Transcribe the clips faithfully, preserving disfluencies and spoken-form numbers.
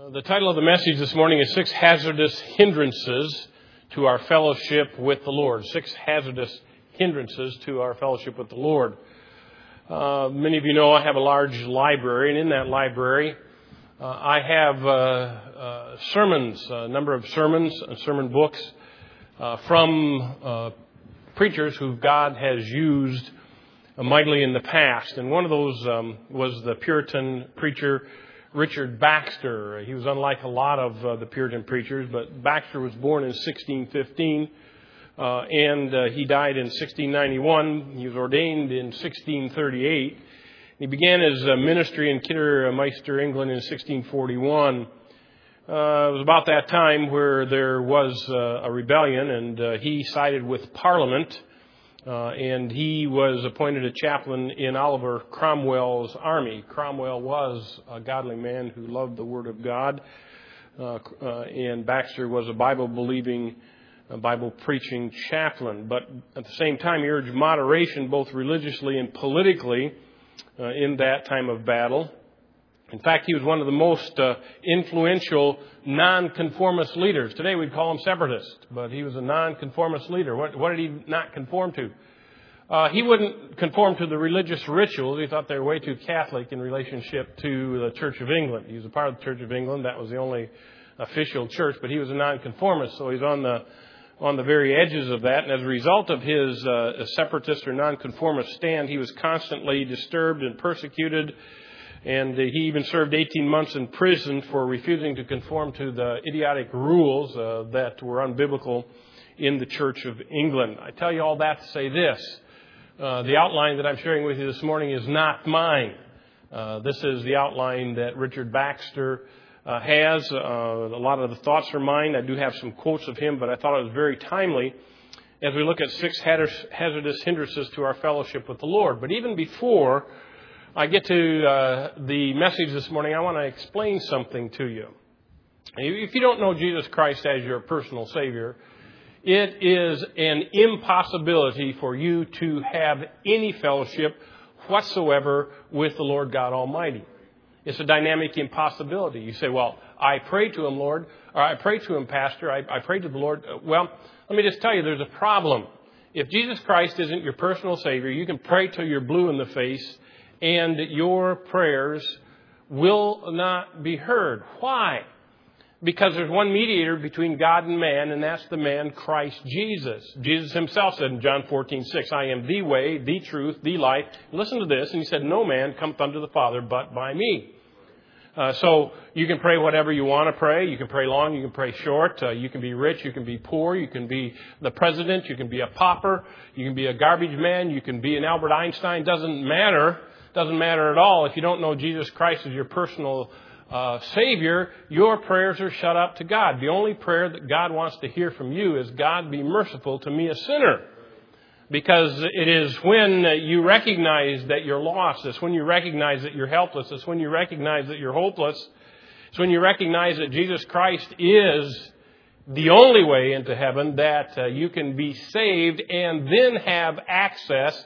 The title of the message this morning is Six Hazardous Hindrances to Our Fellowship with the Lord. Six hazardous hindrances to our fellowship with the Lord. Uh, many of you know I have a large library, and in that library uh, I have uh, uh, sermons, a number of sermons, uh, sermon books uh, from uh, preachers who God has used mightily in the past. And one of those um, was the Puritan preacher Richard Baxter. He was unlike a lot of uh, the Puritan preachers, but Baxter was born in sixteen fifteen, uh, and uh, he died in sixteen ninety-one. He was ordained in sixteen thirty-eight. He began his uh, ministry in Kidderminster, England in sixteen forty-one. Uh, it was about that time where there was uh, a rebellion, and uh, he sided with Parliament. Uh, and he was appointed a chaplain in Oliver Cromwell's army. Cromwell was a godly man who loved the Word of God. Uh, uh, and Baxter was a Bible-believing, uh, Bible-preaching chaplain. But at the same time, he urged moderation both religiously and politically uh, in that time of battle. In fact, he was one of the most uh, influential nonconformist leaders. Today we'd call him separatist, but he was a nonconformist leader. What, what did he not conform to? Uh, he wouldn't conform to the religious rituals. He thought they were way too Catholic in relationship to the Church of England. He was a part of the Church of England. That was the only official church, but he was a nonconformist, so he's on the on the very edges of that. And as a result of his uh, separatist or nonconformist stand, he was constantly disturbed and persecuted. And he even served eighteen months in prison for refusing to conform to the idiotic rules uh, that were unbiblical in the Church of England. I tell you all that to say this. Uh, the outline that I'm sharing with you this morning is not mine. Uh, this is the outline that Richard Baxter uh, has. Uh, a lot of the thoughts are mine. I do have some quotes of him, but I thought it was very timely as we look at six hazardous hindrances to our fellowship with the Lord. But even before I get to uh, the message this morning, I want to explain something to you. If you don't know Jesus Christ as your personal Savior, it is an impossibility for you to have any fellowship whatsoever with the Lord God Almighty. It's a dynamic impossibility. You say, well, I pray to Him, Lord, or I pray to Him, Pastor, I, I pray to the Lord. Well, let me just tell you, there's a problem. If Jesus Christ isn't your personal Savior, you can pray till you're blue in the face, and your prayers will not be heard. Why? Because there's one mediator between God and man, and that's the man Christ Jesus. Jesus himself said in John fourteen six, I am the way, the truth, the life. Listen to this. And he said, no man cometh unto the Father but by me. Uh, so you can pray whatever you want to pray. You can pray long. You can pray short. Uh, you can be rich. You can be poor. You can be the president. You can be a pauper. You can be a garbage man. You can be an Albert Einstein. Doesn't matter. Doesn't matter at all. If you don't know Jesus Christ as your personal uh, Savior, your prayers are shut up to God. The only prayer that God wants to hear from you is, God, be merciful to me, a sinner. Because it is when you recognize that you're lost. It's when you recognize that you're helpless. It's when you recognize that you're hopeless. It's when you recognize that Jesus Christ is the only way into heaven that uh, you can be saved and then have access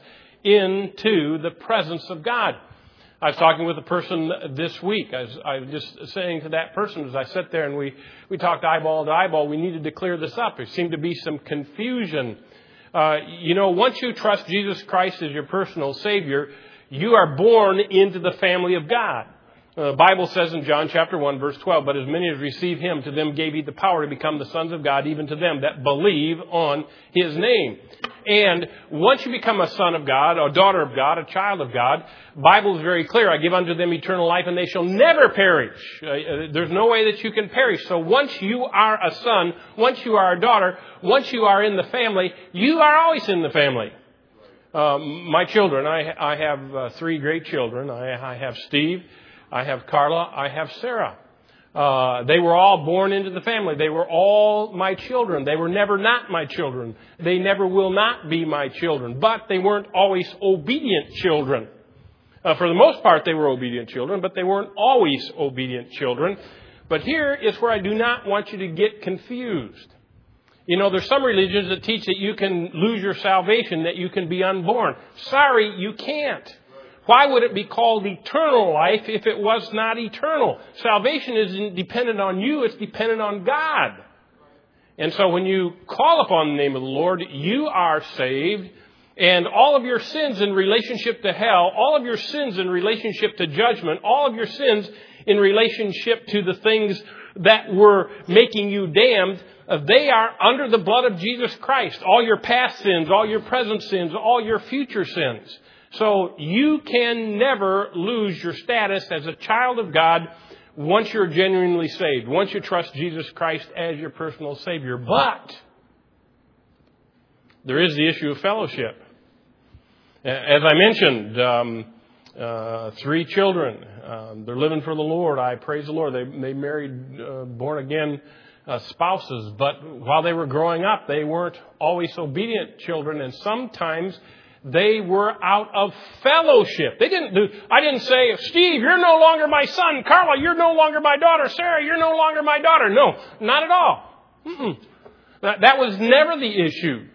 into the presence of God. I was talking with a person this week. I was, I was just saying to that person as I sat there and we, we talked eyeball to eyeball, we needed to clear this up. There seemed to be some confusion. Uh, you know, once you trust Jesus Christ as your personal Savior, you are born into the family of God. Uh, the Bible says in John chapter one, verse twelve, but as many as receive Him, to them gave He the power to become the sons of God, even to them that believe on His name. And once you become a son of God, a daughter of God, a child of God, the Bible is very clear. I give unto them eternal life, and they shall never perish. Uh, there's no way that you can perish. So once you are a son, once you are a daughter, once you are in the family, you are always in the family. Uh, my children, I, I have uh, three great children. I, I have Steve. I have Carla. I have Sarah. Uh, they were all born into the family. They were all my children. They were never not my children. They never will not be my children. But they weren't always obedient children. Uh, for the most part, they were obedient children, but they weren't always obedient children. But here is where I do not want you to get confused. You know, there's some religions that teach that you can lose your salvation, that you can be unborn. Sorry, you can't. Why would it be called eternal life if it was not eternal? Salvation isn't dependent on you, it's dependent on God. And so when you call upon the name of the Lord, you are saved, and all of your sins in relationship to hell, all of your sins in relationship to judgment, all of your sins in relationship to the things that were making you damned, uh, they are under the blood of Jesus Christ. All your past sins, all your present sins, all your future sins. So you can never lose your status as a child of God once you're genuinely saved, once you trust Jesus Christ as your personal Savior. But there is the issue of fellowship. As I mentioned, um, uh, three children. Um, they're living for the Lord. I praise the Lord. They, they married uh, born-again uh, spouses. But while they were growing up, they weren't always obedient children. And sometimes they were out of fellowship. They didn't do, I didn't say, Steve, you're no longer my son. Carla, you're no longer my daughter. Sarah, you're no longer my daughter. No, not at all. Mm-mm. That, that was never the issue.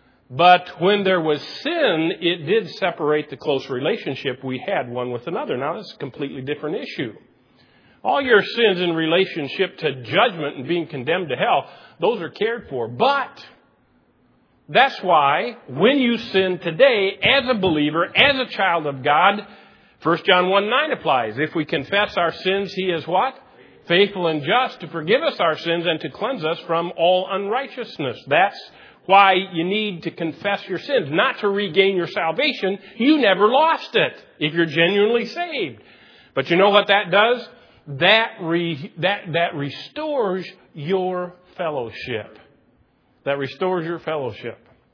But when there was sin, it did separate the close relationship we had one with another. Now, that's a completely different issue. All your sins in relationship to judgment and being condemned to hell, those are cared for. But that's why when you sin today as a believer, as a child of God, First John one nine applies. If we confess our sins, He is what? Faithful and just to forgive us our sins and to cleanse us from all unrighteousness. That's why you need to confess your sins, not to regain your salvation. You never lost it if you're genuinely saved. But you know what that does? That re, that that restores your fellowship. That restores your fellowship.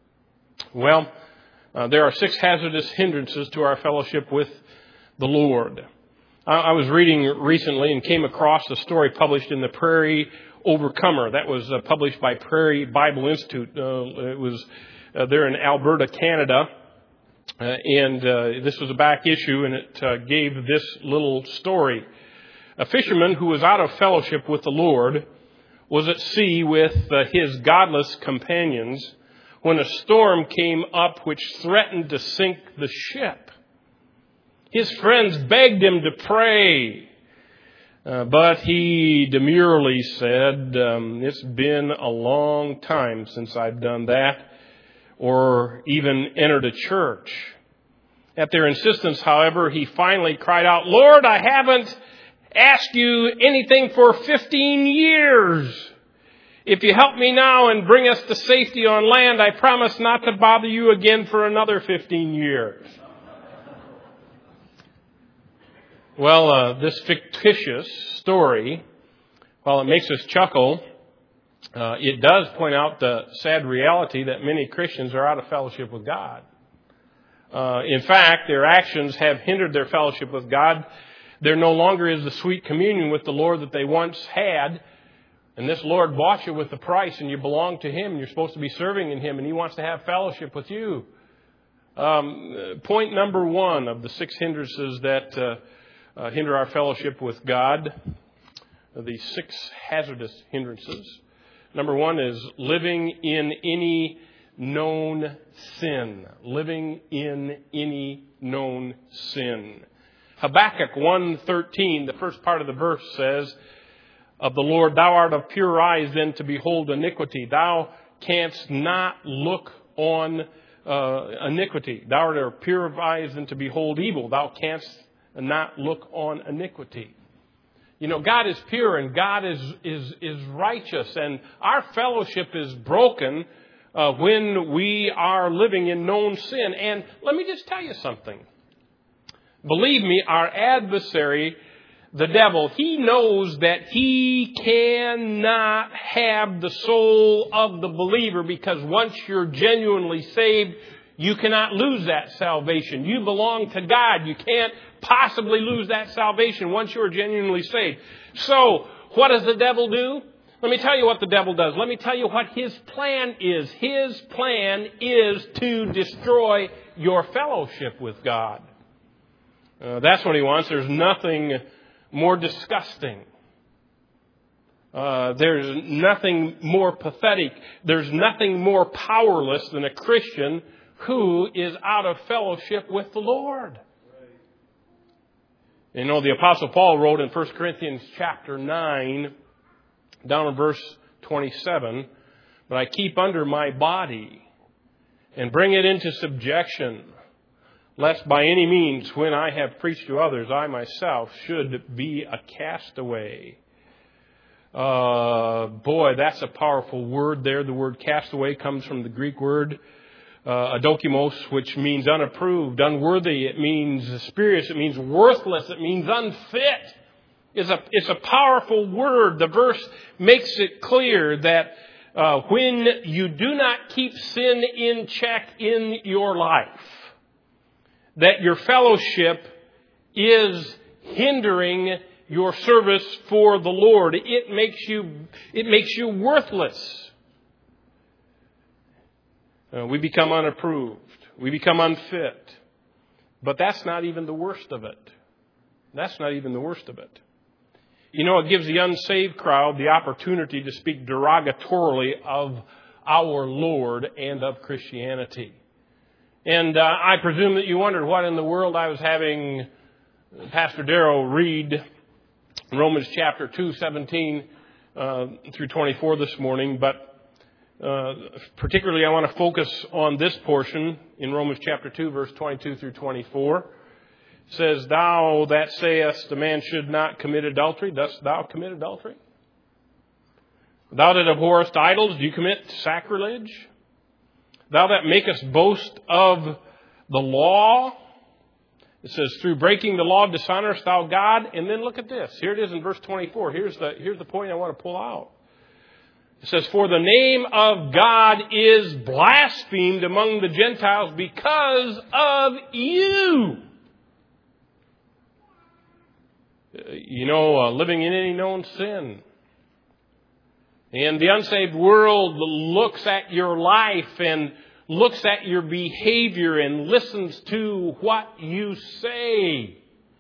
Well, uh, there are six hazardous hindrances to our fellowship with the Lord. I, I was reading recently and came across a story published in the Prairie Overcomer. That was uh, published by Prairie Bible Institute. Uh, it was uh, there in Alberta, Canada. Uh, and uh, this was a back issue, and it uh, gave this little story. A fisherman who was out of fellowship with the Lord was at sea with uh, his godless companions when a storm came up which threatened to sink the ship. His friends begged him to pray, uh, but he demurely said, um, it's been a long time since I've done that, or even entered a church. At their insistence, however, he finally cried out, Lord, I haven't asked you anything for fifteen years. If you help me now and bring us to safety on land, I promise not to bother you again for another fifteen years. Well, uh, this fictitious story, while it makes us chuckle, uh, it does point out the sad reality that many Christians are out of fellowship with God. Uh, in fact, their actions have hindered their fellowship with God. There no longer is the sweet communion with the Lord that they once had. And this Lord bought you with a price, and you belong to Him. You're supposed to be serving in Him, and He wants to have fellowship with you. Um, point number one of the six hindrances that uh, uh, hinder our fellowship with God, the six hazardous hindrances. Number one is living in any known sin. Living in any known sin. Habakkuk one thirteen, the first part of the verse says, of the Lord, thou art of pure eyes then to behold iniquity. Thou canst not look on uh, iniquity. Thou art of pure eyes then to behold evil. Thou canst not look on iniquity. You know, God is pure and God is is is righteous, and our fellowship is broken uh, when we are living in known sin. And let me just tell you something. Believe me, our adversary, the devil, he knows that he cannot have the soul of the believer, because once you're genuinely saved, you cannot lose that salvation. You belong to God. You can't possibly lose that salvation once you're genuinely saved. So, what does the devil do? Let me tell you what the devil does. Let me tell you what his plan is. His plan is to destroy your fellowship with God. Uh, that's what he wants. There's nothing more disgusting. Uh, there's nothing more pathetic. There's nothing more powerless than a Christian who is out of fellowship with the Lord. You know, the Apostle Paul wrote in First Corinthians chapter nine, down in verse twenty-seven, but I keep under my body and bring it into subjection, lest by any means, when I have preached to others, I myself should be a castaway. Uh, boy, that's a powerful word there. The word castaway comes from the Greek word uh, adokimos, which means unapproved, unworthy. It means spurious. It means worthless. It means unfit. It's a, it's a powerful word. The verse makes it clear that uh, when you do not keep sin in check in your life, that your fellowship is hindering your service for the Lord. It makes you, it makes you worthless. Uh, we become unapproved. We become unfit. But that's not even the worst of it. That's not even the worst of it. You know, it gives the unsaved crowd the opportunity to speak derogatorily of our Lord and of Christianity. And uh, I presume that you wondered what in the world I was having Pastor Darrow read Romans chapter two, seventeen uh, through twenty-four this morning. But uh, particularly I want to focus on this portion in Romans chapter two, verse twenty-two through twenty-four. It says, "Thou that sayest a man should not commit adultery, dost thou commit adultery? Thou that abhorrest idols, do you commit sacrilege? Thou that makest boast of the law," it says, "through breaking the law dishonorest thou God." And then look at this. Here it is in verse twenty-four. Here's the, here's the point I want to pull out. It says, "For the name of God is blasphemed among the Gentiles because of you." You know, uh, living in any known sin. And the unsaved world looks at your life and looks at your behavior and listens to what you say.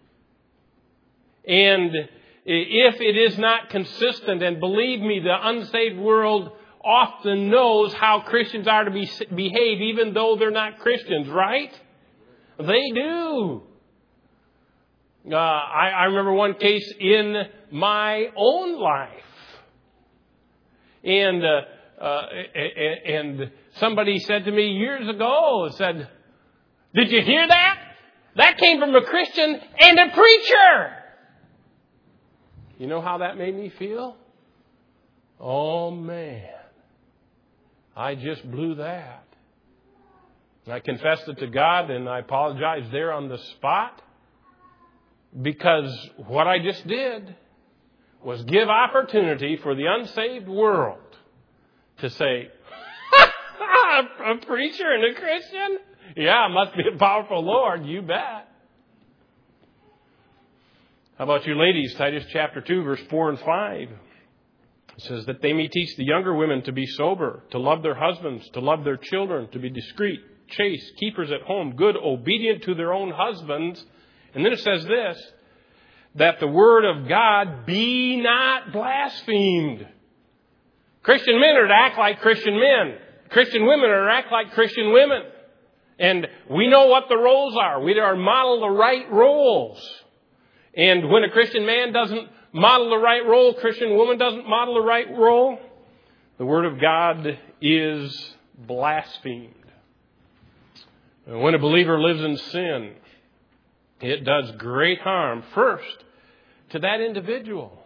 And if it is not consistent, and believe me, the unsaved world often knows how Christians are to be, behave even though they're not Christians, right? They do. Uh, I, I remember one case in my own life. And uh, uh, and somebody said to me years ago, said, "Did you hear that? That came from a Christian and a preacher." You know how that made me feel? Oh, man. I just blew that. I confessed it to God and I apologized there on the spot. Because what I just did was give opportunity for the unsaved world to say, "A preacher and a Christian? Yeah, must be a powerful Lord, you bet." How about you ladies? Titus chapter two, verse four and five. It says that they may teach the younger women to be sober, to love their husbands, to love their children, to be discreet, chaste, keepers at home, good, obedient to their own husbands. And then it says this, that the word of God be not blasphemed. Christian men are to act like Christian men. Christian women are to act like Christian women. And we know what the roles are. We are to model the right roles. And when a Christian man doesn't model the right role, a Christian woman doesn't model the right role, the word of God is blasphemed. And when a believer lives in sin, it does great harm, first, to that individual.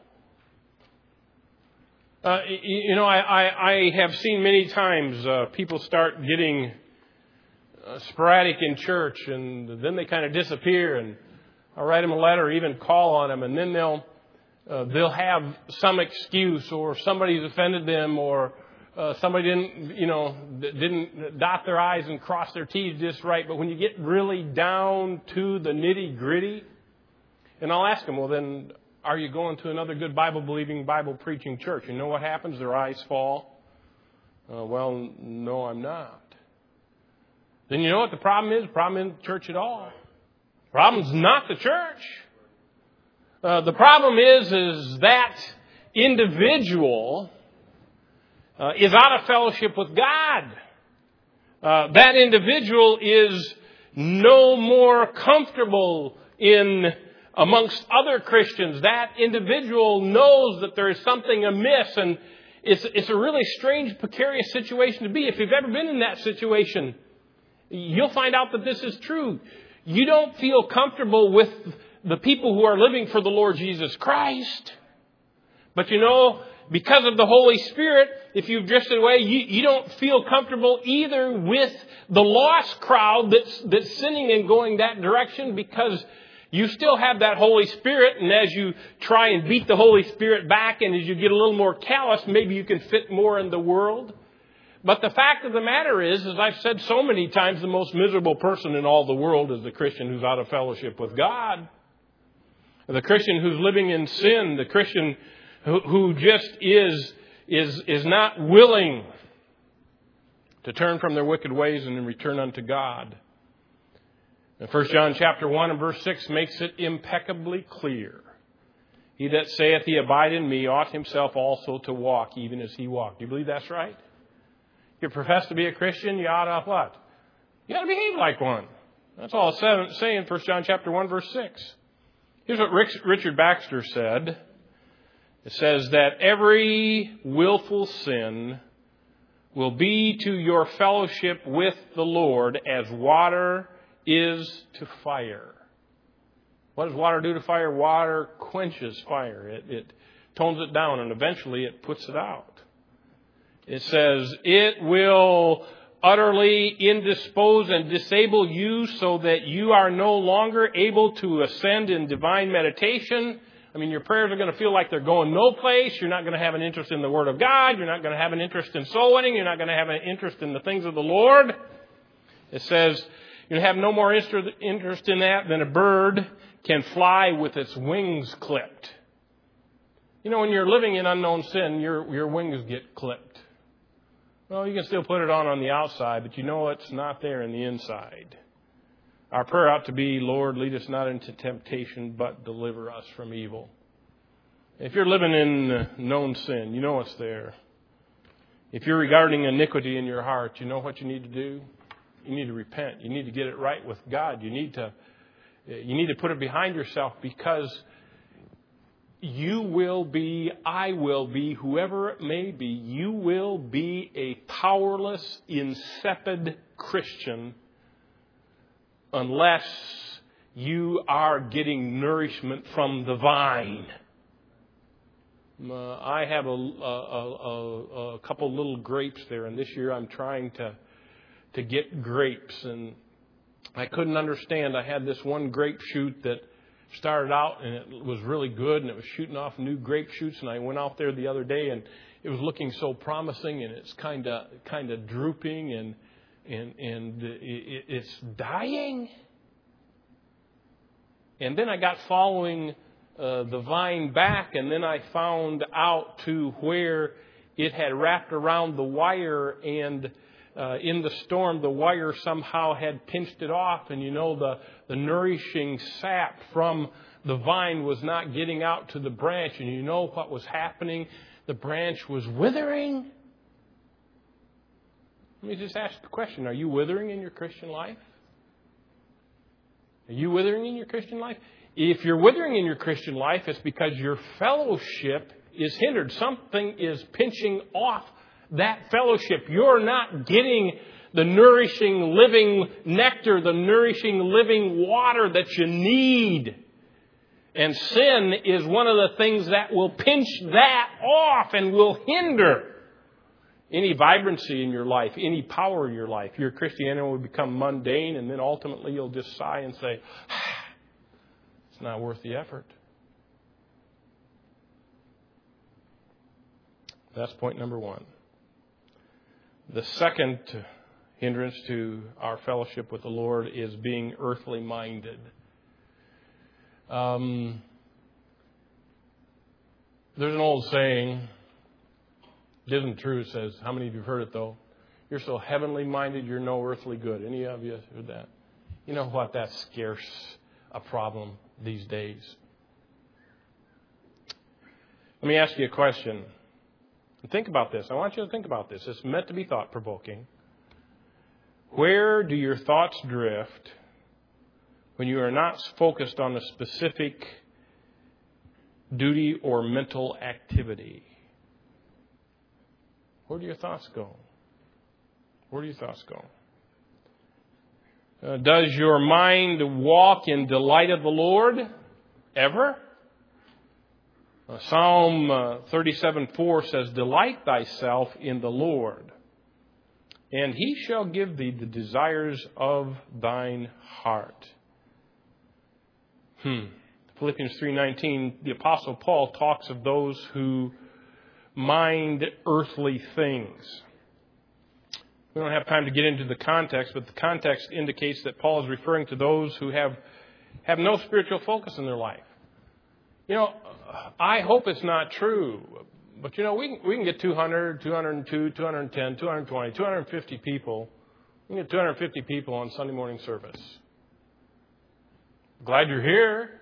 Uh, you know, I, I, I have seen many times uh, people start getting uh, sporadic in church, and then they kind of disappear, and I'll write them a letter or even call on them, and then they'll uh, they'll have some excuse, or somebody's offended them, or Uh, somebody didn't, you know, didn't dot their I's and cross their T's just right. But when you get really down to the nitty gritty, and I'll ask them, well, then are you going to another good Bible believing, Bible preaching church? You know what happens? Their eyes fall. Uh, well, no, I'm not. Then you know what the problem is? The problem isn't the church at all. The problem's not the church. Uh, the problem is, is that individual Uh, is out of fellowship with God. Uh, that individual is no more comfortable in amongst other Christians, that individual knows that there is something amiss, and it's, it's a really strange, precarious situation to be. If you've ever been in that situation, you'll find out that this is true. You don't feel comfortable with the people who are living for the Lord Jesus Christ. But you know, because of the Holy Spirit, if you've drifted away, you, you don't feel comfortable either with the lost crowd that's, that's sinning and going that direction, because you still have that Holy Spirit. And as you try and beat the Holy Spirit back, and as you get a little more callous, maybe you can fit more in the world. But the fact of the matter is, as I've said so many times, the most miserable person in all the world is the Christian who's out of fellowship with God. The Christian who's living in sin, the Christian who, who just is, is, is not willing to turn from their wicked ways and return unto God. And First John chapter one and verse six makes it impeccably clear. He that saith he abide in me ought himself also to walk, even as he walked. Do you believe that's right? You profess to be a Christian, you ought to what? You ought to behave like one. That's all it's saying, First John chapter one, verse six. Here's what Richard Baxter said. It says that every willful sin will be to your fellowship with the Lord as water is to fire. What does water do to fire? Water quenches fire. It, it tones it down, and eventually it puts it out. It says it will utterly indispose and disable you so that you are no longer able to ascend in divine meditation. I mean, your prayers are going to feel like they're going no place. You're not going to have an interest in the Word of God. You're not going to have an interest in soul winning. You're not going to have an interest in the things of the Lord. It says you have no more interest in that than a bird can fly with its wings clipped. You know, when you're living in unknown sin, your, your wings get clipped. Well, you can still put it on on the outside, but you know it's not there in the inside. Our prayer ought to be, Lord, lead us not into temptation, but deliver us from evil. If you're living in known sin, you know it's there. If you're regarding iniquity in your heart, you know what you need to do? You need to repent. You need to get it right with God. You need to, you need to put it behind yourself, because you will be, I will be, whoever it may be, you will be a powerless, insipid Christian unless you are getting nourishment from the vine. Uh, I have a, a, a, a couple little grapes there, and this year I'm trying to to get grapes, and I couldn't understand. I had this one grape shoot that started out, and it was really good, and it was shooting off new grape shoots, and I went out there the other day, and it was looking so promising, and it's kind of kind of drooping, and and and it, it's dying. And then I got following uh, the vine back, and then I found out to where it had wrapped around the wire, and uh, in the storm, the wire somehow had pinched it off, and you know, the, the nourishing sap from the vine was not getting out to the branch, and you know what was happening? The branch was withering. Let me just ask the question, are you withering in your Christian life? Are you withering in your Christian life? If you're withering in your Christian life, it's because your fellowship is hindered. Something is pinching off that fellowship. You're not getting the nourishing, living nectar, the nourishing, living water that you need. And sin is one of the things that will pinch that off and will hinder any vibrancy in your life, any power in your life. Your Christianity will become mundane, and then ultimately you'll just sigh and say, ah, it's not worth the effort. That's point number one. The second hindrance to our fellowship with the Lord is being earthly minded. Um, there's an old saying, it isn't true, it says, how many of you have heard it though? You're so heavenly minded, you're no earthly good. Any of you heard that? You know what? That's scarce a problem these days. Let me ask you a question. Think about this. I want you to think about this. It's meant to be thought-provoking. Where do your thoughts drift when you are not focused on a specific duty or mental activity? Where do your thoughts go? Where do your thoughts go? Uh, does your mind walk in delight of the Lord ever? Uh, Psalm uh, thirty-seven four says, "Delight thyself in the Lord, and He shall give thee the desires of thine heart." Hmm. Philippians three nineteen, the Apostle Paul talks of those who mind earthly things. We don't have time to get into the context, but the context indicates that Paul is referring to those who have have no spiritual focus in their life. You know, I hope it's not true, but you know, we can, we can get two hundred, two hundred two, two hundred ten, two hundred twenty, two hundred fifty people. We can get two hundred fifty people on Sunday morning service. Glad you're here.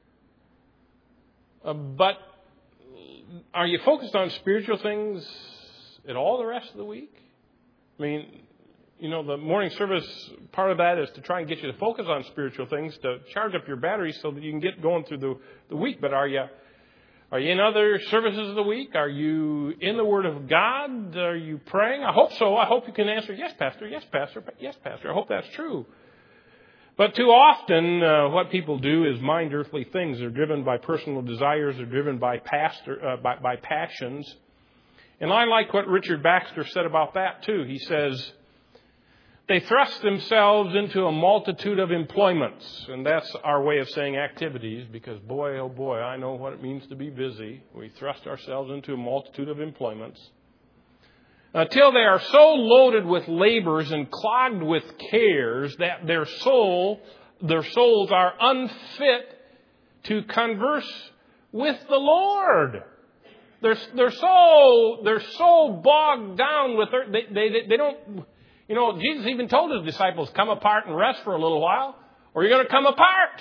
Uh, but are you focused on spiritual things at all the rest of the week? I mean, you know, the morning service, part of that is to try and get you to focus on spiritual things, to charge up your batteries so that you can get going through the, the week. But are you are you in other services of the week? Are you in the Word of God? Are you praying? I hope so. I hope you can answer, yes, Pastor, yes, Pastor, yes, Pastor. I hope that's true. But too often, uh, what people do is mind earthly things. They're driven by personal desires. They're driven by, pastor, uh, by, by passions. And I like what Richard Baxter said about that, too. He says, they thrust themselves into a multitude of employments. And that's our way of saying activities, because boy, oh boy, I know what it means to be busy. We thrust ourselves into a multitude of employments, until they are so loaded with labors and clogged with cares that their soul, their souls are unfit to converse with the Lord. They're, they're so, they're so bogged down with their, they, they, they don't, you know, Jesus even told his disciples, come apart and rest for a little while, or you're going to come apart.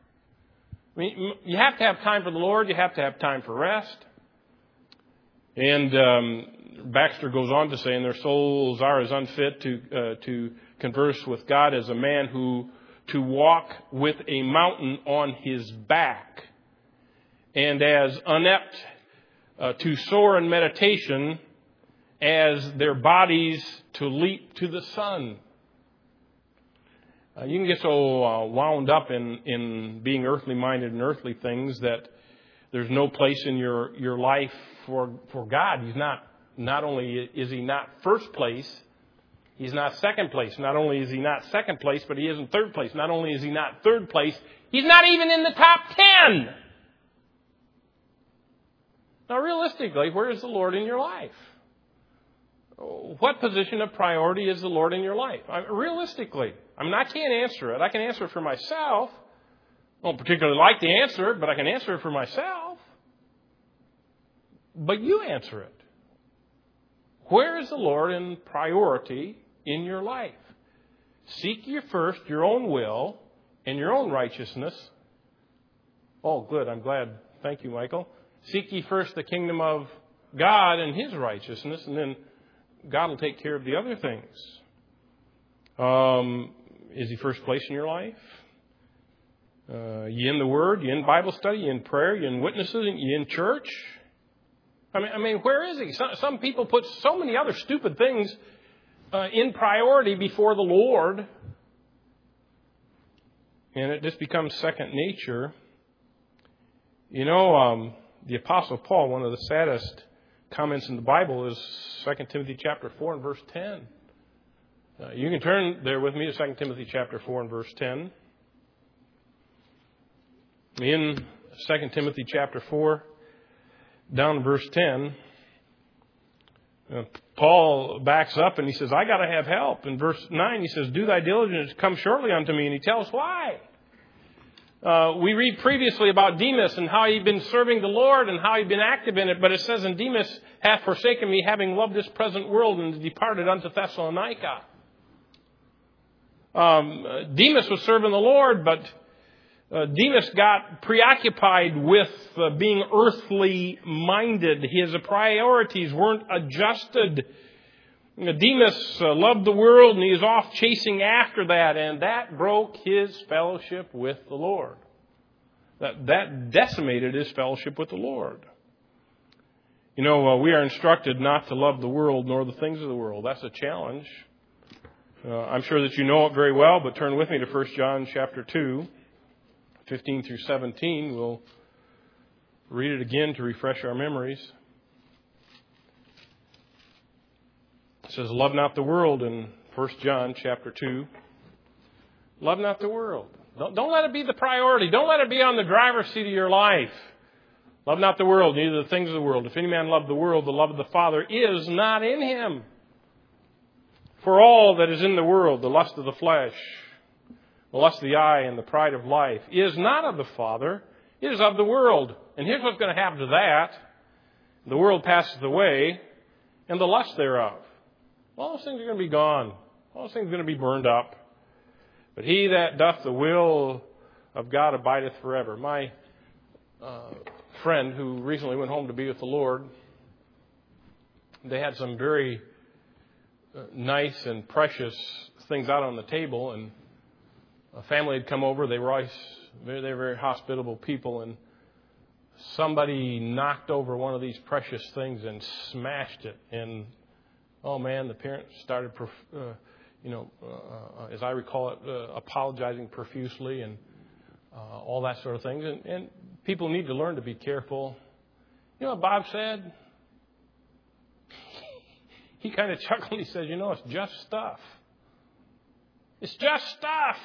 I mean, you have to have time for the Lord. You have to have time for rest. And, um, Baxter goes on to say, and their souls are as unfit to, uh, to converse with God as a man who, to walk with a mountain on his back, and as inept Uh, to soar in meditation as their bodies to leap to the sun. Uh, you can get so uh, wound up in, in being earthly minded and earthly things that there's no place in your, your life for, for God. He's not, not only is He not first place, He's not second place. Not only is He not second place, but He isn't third place. Not only is He not third place, He's not even in the top ten. Now, realistically, where is the Lord in your life? What position of priority is the Lord in your life? I, realistically, I mean, I can't answer it. I can answer it for myself. I don't particularly like to answer it, but I can answer it for myself. But you answer it. Where is the Lord in priority in your life? Seek ye first your own will and your own righteousness. Oh, good. I'm glad. Thank you, Michael. Seek ye first the kingdom of God and His righteousness, and then God will take care of the other things. Um, is He first place in your life? Uh, you in the Word? You in Bible study? You in prayer? You in witnesses? You in church? I mean, I mean, where is He? Some, some people put so many other stupid things uh, in priority before the Lord, and it just becomes second nature. You know, um, the Apostle Paul, one of the saddest comments in the Bible is Second Timothy chapter four and verse ten. Uh, you can turn there with me to Second Timothy chapter four and verse ten. In Second Timothy chapter four, down to verse ten, uh, Paul backs up and he says, I got to have help. In verse nine, he says, do thy diligence, come shortly unto me. And he tells why. Uh, we read previously about Demas and how he'd been serving the Lord and how he'd been active in it. But it says, and Demas hath forsaken me, having loved this present world, and departed unto Thessalonica. Um, Demas was serving the Lord, but uh, Demas got preoccupied with uh, being earthly minded. His priorities weren't adjusted Demas uh, loved the world, and he is off chasing after that, and that broke his fellowship with the Lord. That, that decimated his fellowship with the Lord. You know, uh, we are instructed not to love the world nor the things of the world. That's a challenge. Uh, I'm sure that you know it very well, but turn with me to First John chapter two, fifteen through seventeen. We'll read it again to refresh our memories. It says, love not the world in First John chapter two. Love not the world. Don't, don't let it be the priority. Don't let it be on the driver's seat of your life. Love not the world, neither the things of the world. If any man love the world, the love of the Father is not in him. For all that is in the world, the lust of the flesh, the lust of the eye, and the pride of life, is not of the Father, it is of the world. And here's what's going to happen to that. The world passes away, and the lust thereof. All those things are going to be gone. All those things are going to be burned up. But he that doth the will of God abideth forever. My uh, friend who recently went home to be with the Lord, they had some very uh, nice and precious things out on the table, and a family had come over. They were always they were very hospitable people, and somebody knocked over one of these precious things and smashed it. And oh man, the parents started, uh, you know, uh, as I recall it, uh, apologizing profusely and uh, all that sort of things. And, and people need to learn to be careful. You know what Bob said? He kind of chuckled. He says, you know, it's just stuff. It's just stuff.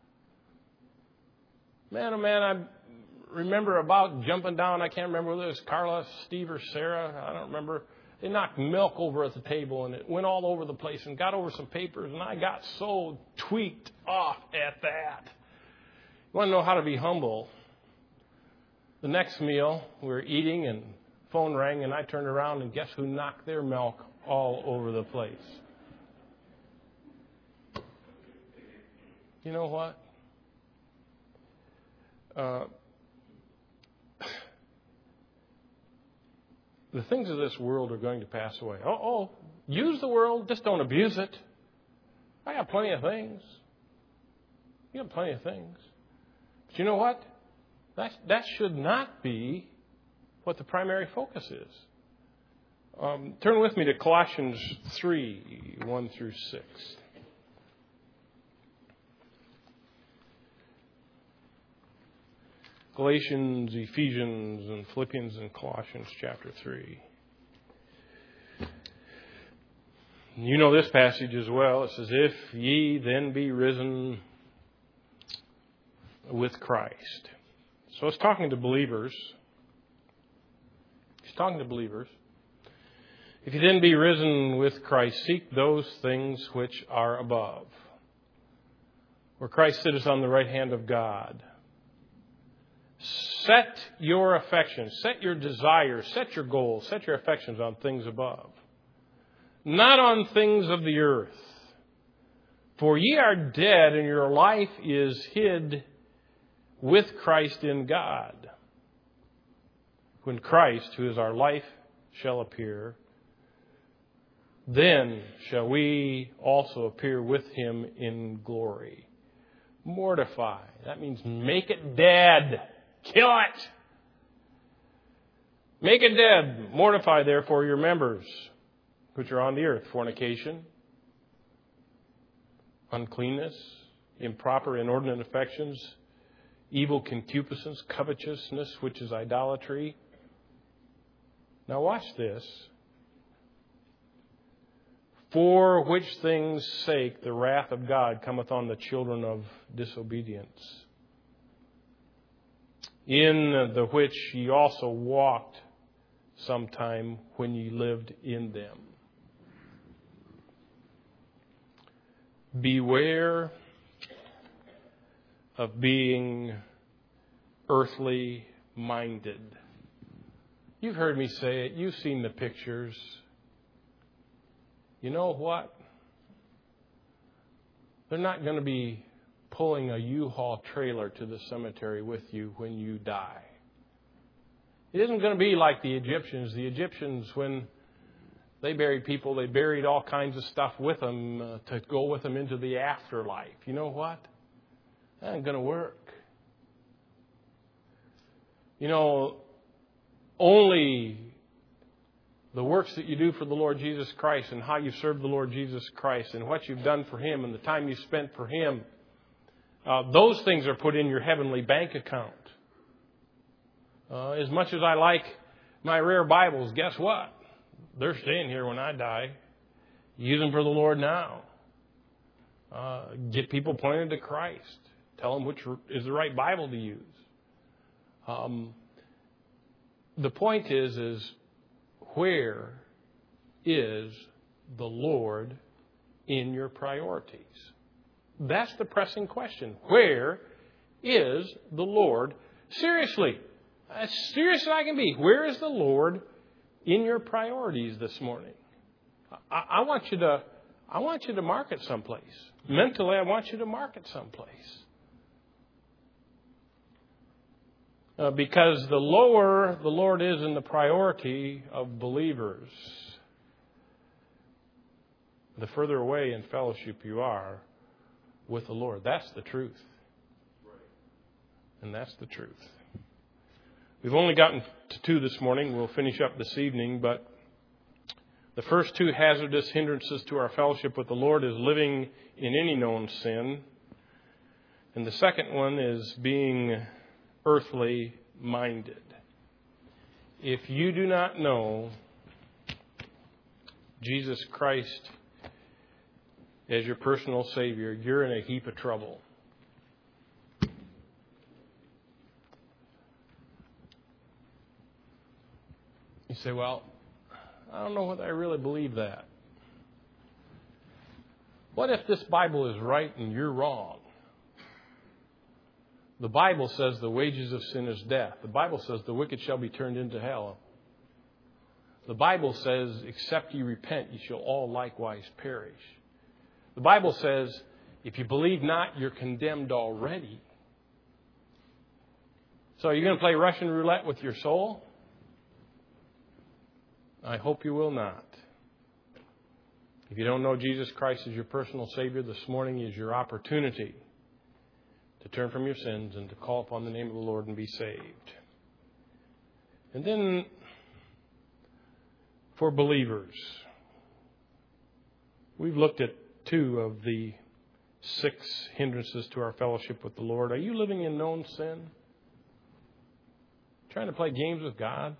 Man, oh man, I remember about jumping down. I can't remember whether it was Carla, Steve, or Sarah. I don't remember. They knocked milk over at the table, and it went all over the place and got over some papers, and I got so tweaked off at that. You want to know how to be humble? The next meal, we were eating, and phone rang, and I turned around, and guess who knocked their milk all over the place? You know what? Uh, the things of this world are going to pass away. Oh, oh, use the world, just don't abuse it. I got plenty of things. You got plenty of things. But you know what? That, that should not be what the primary focus is. Um, turn with me to Colossians three, one through six. Galatians, Ephesians, and Philippians, and Colossians chapter three. You know this passage as well. It says, if ye then be risen with Christ. So it's talking to believers. He's talking to believers. If you then be risen with Christ, seek those things which are above, where Christ sitteth on the right hand of God. Set your affections, set your desires, set your goals, set your affections on things above, not on things of the earth. For ye are dead, and your life is hid with Christ in God. When Christ, who is our life, shall appear, then shall we also appear with him in glory. Mortify. That means make it dead. Kill it. Make it dead. Mortify, therefore, your members which are on the earth. Fornication, uncleanness, improper, inordinate affections, evil concupiscence, covetousness, which is idolatry. Now watch this. For which things' sake the wrath of God cometh on the children of disobedience, in the which ye also walked sometime when ye lived in them. Beware of being earthly minded. You've heard me say it. You've seen the pictures. You know what? They're not going to be pulling a U-Haul trailer to the cemetery with you when you die. It isn't going to be like the Egyptians. The Egyptians, when They buried people. They buried all kinds of stuff with them uh, to go with them into the afterlife. You know what? That ain't going to work. You know, only the works that you do for the Lord Jesus Christ and how you serve the Lord Jesus Christ and what you've done for Him and the time you spent for Him, uh, those things are put in your heavenly bank account. Uh, as much as I like my rare Bibles, guess what? They're staying here when I die. Use them for the Lord now. Uh, get people pointed to Christ. Tell them which is the right Bible to use. Um, the point is, is where is the Lord in your priorities? That's the pressing question. Where is the Lord? Seriously, as serious as I can be, where is the Lord in your priorities this morning? I, I want you to, I want you to mark it someplace. Mentally, I want you to mark it someplace. Uh, because the lower the Lord is in the priority of believers, the further away in fellowship you are with the Lord. That's the truth. And that's the truth. We've only gotten to two this morning. We'll finish up this evening. But the first two hazardous hindrances to our fellowship with the Lord is living in any known sin. And the second one is being earthly minded. If you do not know Jesus Christ as your personal Savior, you're in a heap of trouble. You say, well, I don't know whether I really believe that. What if this Bible is right and you're wrong? The Bible says the wages of sin is death. The Bible says the wicked shall be turned into hell. The Bible says, except ye repent, ye shall all likewise perish. The Bible says, if you believe not, you're condemned already. So are you going to play Russian roulette with your soul? I hope you will not. If you don't know Jesus Christ as your personal Savior, this morning is your opportunity to turn from your sins and to call upon the name of the Lord and be saved. And then, for believers, we've looked at two of the six hindrances to our fellowship with the Lord. Are you living in known sin? Trying to play games with God?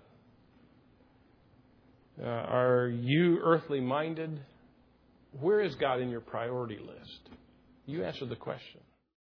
Uh, are you earthly minded? Where is God in your priority list? You answer the question.